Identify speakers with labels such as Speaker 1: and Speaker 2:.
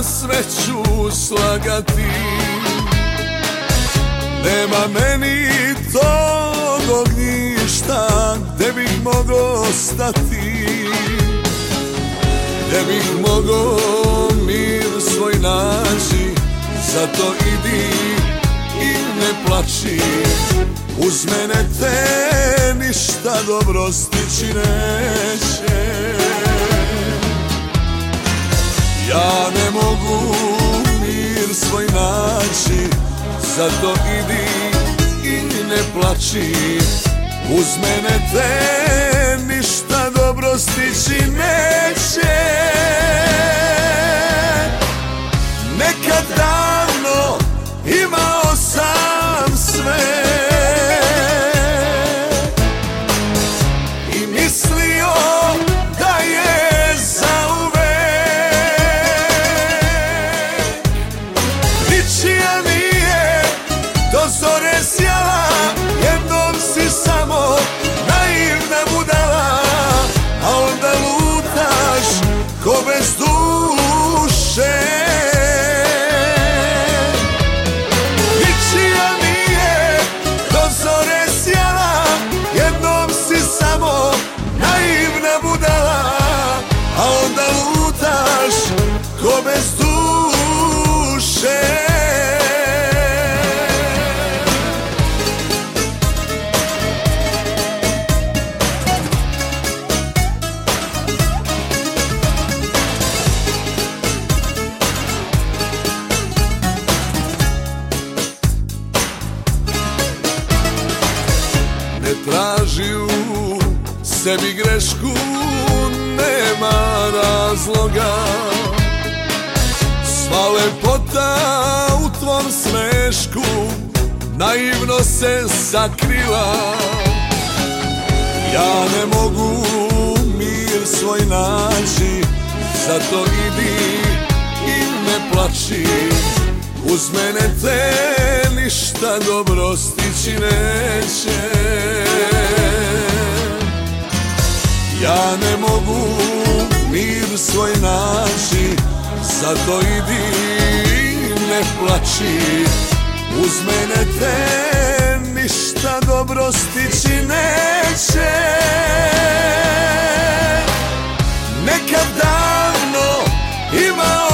Speaker 1: sve ću slagati. Nema meni tog ognjišta gde bih mogao stati, gde bih mogao mir svoj naći. Zato idi i ne plači, uz mene te ništa dobro stići neće. Ja ne mogu mir svoj naći, zato idi i ne plači, uz mene te ništa dobro stići neće. Nekad davno imao sam sve i mislio da je zauvek. Ničija nije do zore sjala, jednom si samo naivna budala, a onda lutaš ko bez duše. Ko bez duše. Ne traži u sebi grešku, nema razloga. Sva lepota u tvom smešku naivno se sakrila. Ja ne mogu mir svoj naći, zato idi i ne plači, uz mene te ništa dobro stići neće. Ja ne mogu mir svoj naći, zato idi i ne plači, uz mene te ništa dobro stići neće. Nekad davno imao